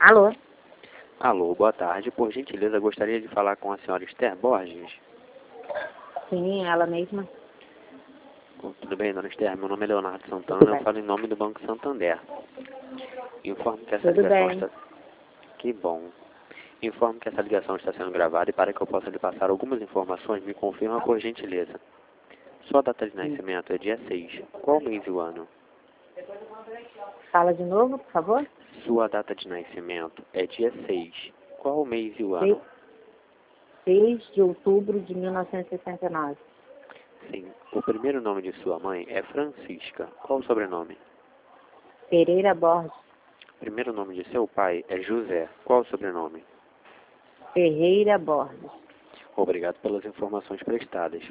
Alô? Alô, boa tarde. Por gentileza, gostaria de falar com a senhora Esther Borges. Sim, ela mesma. Tudo bem, dona Esther? Meu nome é Leonardo Tudo Santana, eu bem. falo em nome do Banco Santander. Informo que essa Tudo ligação bem. está... Que bom. Informo que essa ligação está sendo gravada e para que eu possa lhe passar algumas informações, me confirma por gentileza. Sua data de nascimento é dia 6. Qual mês e o ano? Fala de novo, por favor. Sua data de nascimento é dia 6. Qual o mês e o ano? 6 de outubro de 1969. Sim. O primeiro nome de sua mãe é Francisca. Qual o sobrenome? Pereira Borges. O primeiro nome de seu pai é José. Qual o sobrenome? Ferreira Borges. Obrigado pelas informações prestadas.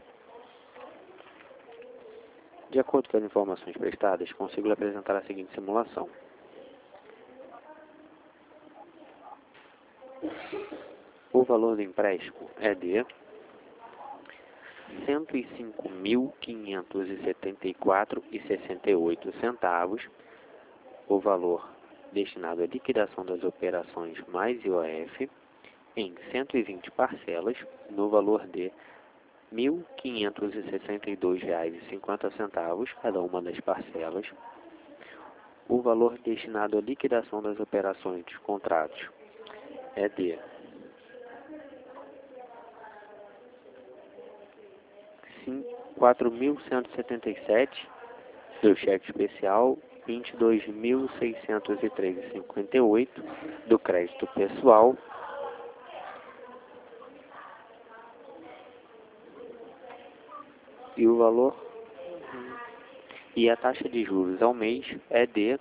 De acordo com as informações prestadas, consigo lhe apresentar a seguinte simulação. O valor do empréstimo é de R$ 105.574,68. O valor destinado à liquidação das operações mais IOF em 120 parcelas no valor de R$ 1.562,50 cada uma das parcelas. O valor destinado à liquidação das operações dos contratos é de R$ 4.177 do cheque especial, R$ 22.603,58 do crédito pessoal e o valor e a taxa de juros ao mês é de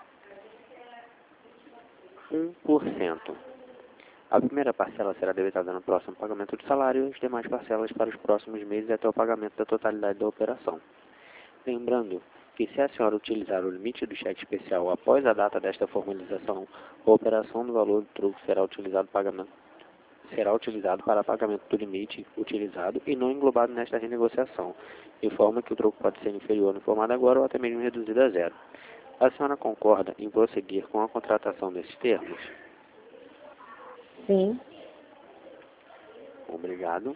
1%. A primeira parcela será debitada no próximo pagamento do salário e as demais parcelas para os próximos meses até o pagamento da totalidade da operação. Lembrando que se a senhora utilizar o limite do cheque especial após a data desta formalização, a operação do valor do troco será utilizado para pagamento do limite utilizado e não englobado nesta renegociação, de forma que o troco pode ser inferior no informado agora ou até mesmo reduzido a zero. A senhora concorda em prosseguir com a contratação desses termos? Sim. Obrigado.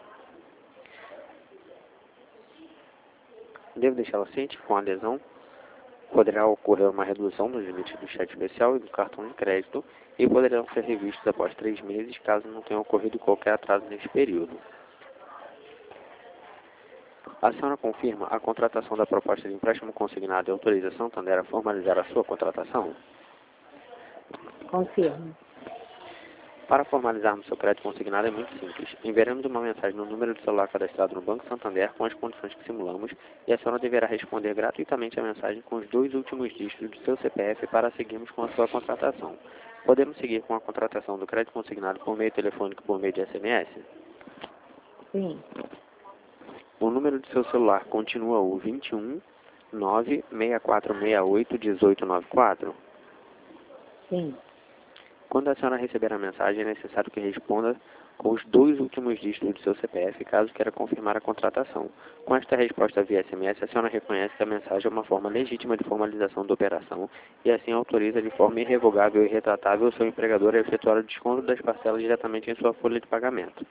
Devo deixá-la ciente que com a adesão poderá ocorrer uma redução dos limites do cheque especial e do cartão de crédito e poderão ser revistos após 3 meses caso não tenha ocorrido qualquer atraso nesse período. A senhora confirma a contratação da proposta de empréstimo consignado e autoriza a Santander a formalizar a sua contratação? Confirmo. Para formalizarmos seu crédito consignado é muito simples. Enviaremos uma mensagem no número de celular cadastrado no Banco Santander com as condições que simulamos e a senhora deverá responder gratuitamente a mensagem com os 2 últimos dígitos do seu CPF para seguirmos com a sua contratação. Podemos seguir com a contratação do crédito consignado por meio telefônico e por meio de SMS? Sim. O número do seu celular continua o 21 96468 1894? Sim. Quando a senhora receber a mensagem, é necessário que responda com os 2 últimos dígitos do seu CPF, caso queira confirmar a contratação. Com esta resposta via SMS, a senhora reconhece que a mensagem é uma forma legítima de formalização da operação e assim autoriza de forma irrevogável e retratável o seu empregador a efetuar o desconto das parcelas diretamente em sua folha de pagamento.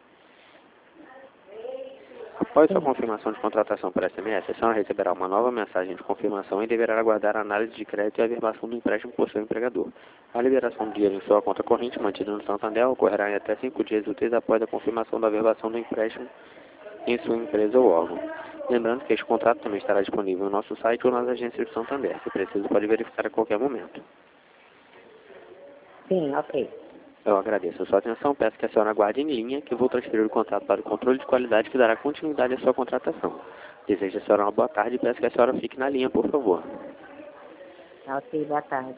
Após sua confirmação de contratação por SMS, a senhora receberá uma nova mensagem de confirmação e deverá aguardar a análise de crédito e a averbação do empréstimo por seu empregador. A liberação do dinheiro em sua conta corrente mantida no Santander ocorrerá em até 5 dias úteis após a confirmação da averbação do empréstimo em sua empresa ou órgão. Lembrando que este contrato também estará disponível no nosso site ou nas agências do Santander. Se preciso, pode verificar a qualquer momento. Sim, ok. Eu agradeço a sua atenção, peço que a senhora aguarde em linha, que vou transferir o contato para o controle de qualidade que dará continuidade à sua contratação. Desejo a senhora uma boa tarde e peço que a senhora fique na linha, por favor. Ok, boa tarde.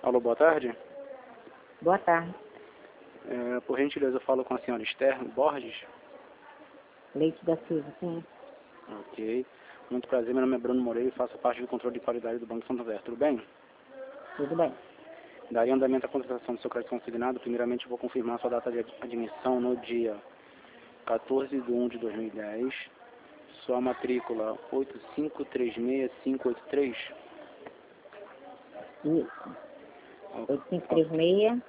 Alô, boa tarde. Boa tarde. Por gentileza, eu falo com a senhora Esther Borges. Leite da Silva, sim. Ok. Muito prazer, meu nome é Bruno Moreira e faço parte do controle de qualidade do Banco Santander. Tudo bem? Tudo bem. Daria andamento à contratação do seu crédito consignado. Primeiramente, eu vou confirmar sua data de admissão no dia 14/1/2010. Sua matrícula 8536583. Isso. 8536,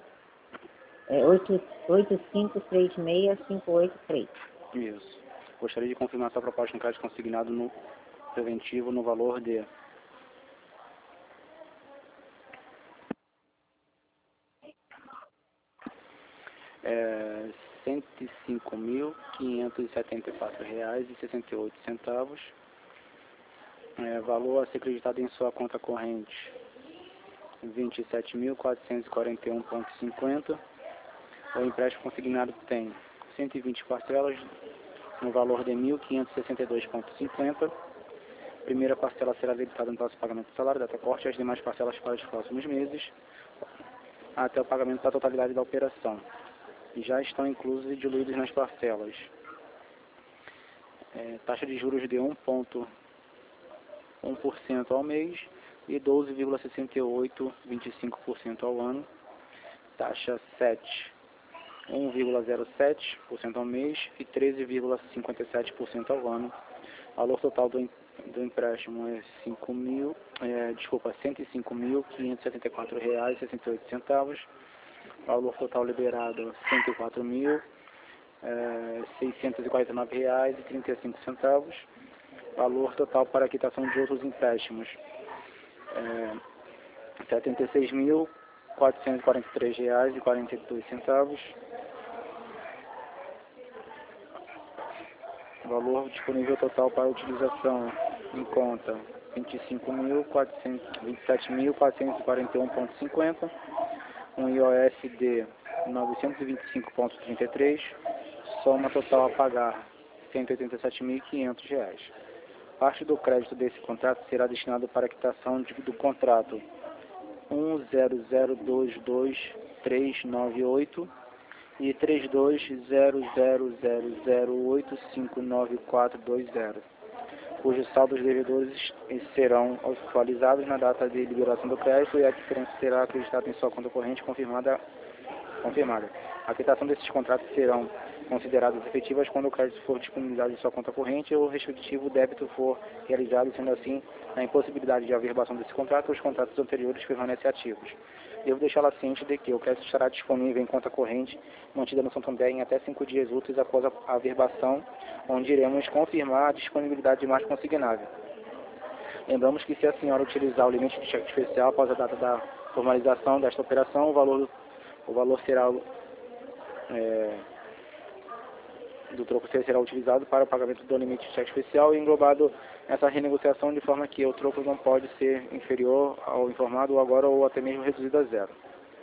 8536-583. Isso. Gostaria de confirmar sua proposta no crédito consignado no preventivo no valor de R$105.574,68. Valor a ser acreditado em sua conta corrente R$27.441,50. O empréstimo consignado tem 120 parcelas no valor de R$1.562,50. Primeira parcela será debitada no próximo pagamento do salário, data corte, e as demais parcelas para os próximos meses, até o pagamento da totalidade da operação. Já estão inclusos e diluídos nas parcelas. Taxa de juros de 1,1% ao mês e 12,6825% ao ano. Taxa 7, 1,07% ao mês e 13,57% ao ano. Valor total do empréstimo é R$105.574,68. Valor total liberado R$104.649,35. Valor total para quitação de outros empréstimos R$76.443,42. Valor disponível total para utilização em conta R$27.441,50. Um IOS de 925,33. Soma total a pagar R$187.500. Parte do crédito desse contrato será destinado para a quitação do contrato 100222398 e 320000859420, cujos saldos devedores serão atualizados na data de liberação do crédito e a diferença será acreditada em sua conta corrente confirmada. A quitação desses contratos serão consideradas efetivas quando o crédito for disponibilizado em sua conta corrente ou o respectivo débito for realizado, sendo assim, na impossibilidade de averbação desse contrato, os contratos anteriores permanecem ativos. Devo deixá-la ciente de que o crédito estará disponível em conta corrente, mantida no Santander em até 5 dias úteis após a averbação, onde iremos confirmar a disponibilidade de margem consignável. Lembramos que se a senhora utilizar o limite de cheque especial após a data da formalização desta operação, o valor será do troco será utilizado para o pagamento do limite de cheque especial e englobado nessa renegociação de forma que o troco não pode ser inferior ao informado agora ou até mesmo reduzido a zero.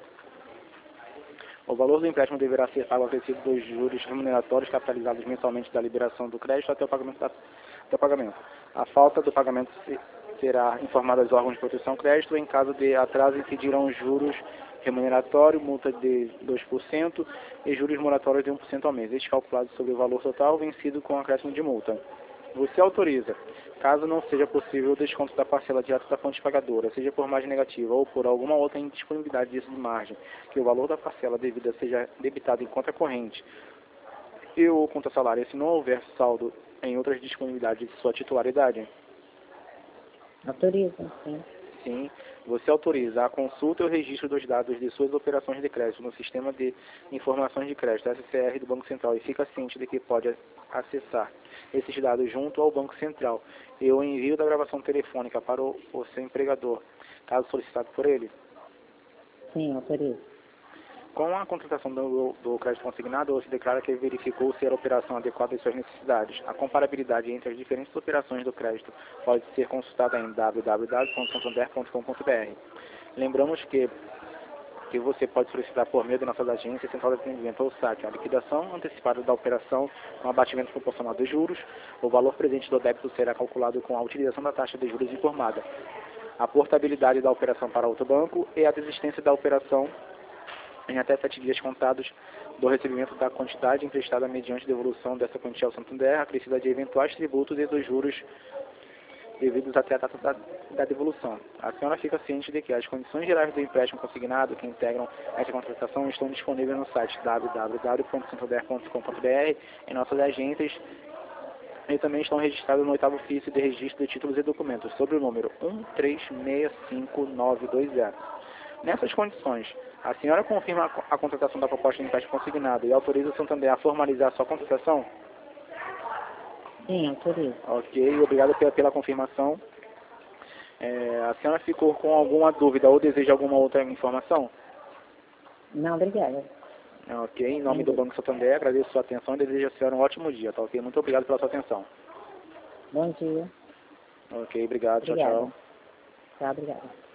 O valor do empréstimo deverá ser pago acrescido dos juros remuneratórios capitalizados mensalmente da liberação do crédito até o pagamento A falta do pagamento será informada aos órgãos de proteção ao crédito. Em caso de atraso, incidirão juros remuneratório, multa de 2% e juros moratórios de 1% ao mês, calculados sobre o valor total vencido com acréscimo de multa. Você autoriza, caso não seja possível o desconto da parcela direta da fonte pagadora, seja por margem negativa ou por alguma outra indisponibilidade disso de margem, que o valor da parcela devida seja debitado em conta corrente e ou conta salário, se não houver saldo em outras disponibilidades de sua titularidade? Autoriza, sim. Sim, você autoriza a consulta e o registro dos dados de suas operações de crédito no Sistema de Informações de Crédito, SCR, do Banco Central, e fica ciente de que pode acessar esses dados junto ao Banco Central e o envio da gravação telefônica para o seu empregador, caso solicitado por ele? Sim, autoriza. Com a contratação do crédito consignado, você declara que verificou se a operação adequada às suas necessidades. A comparabilidade entre as diferentes operações do crédito pode ser consultada em www.santander.com.br. Lembramos que você pode solicitar por meio da nossa agência, central de atendimento ou site, a liquidação antecipada da operação, um abatimento proporcional dos juros. O valor presente do débito será calculado com a utilização da taxa de juros informada. a portabilidade da operação para outro banco e a desistência da operação em até 7 dias contados do recebimento da quantidade emprestada mediante devolução dessa quantia ao Santander, acrescida de eventuais tributos e dos juros devidos até a data da devolução. A senhora fica ciente de que as condições gerais do empréstimo consignado que integram essa contratação estão disponíveis no site www.santander.com.br, em nossas agências, e também estão registrados no 8º ofício de registro de títulos e documentos, sob o número 1365920. Nessas condições, a senhora confirma a contratação da proposta de empréstimo consignado e autoriza o Santander a formalizar sua contratação? Sim, autorizo. Ok, obrigado pela confirmação. A senhora ficou com alguma dúvida ou deseja alguma outra informação? Não, obrigada. Ok, em nome do Banco Santander, agradeço a sua atenção e desejo a senhora um ótimo dia, tá ok? Muito obrigado pela sua atenção. Bom dia. Ok, obrigado, Obrigada. tchau, tchau. Tá, obrigada.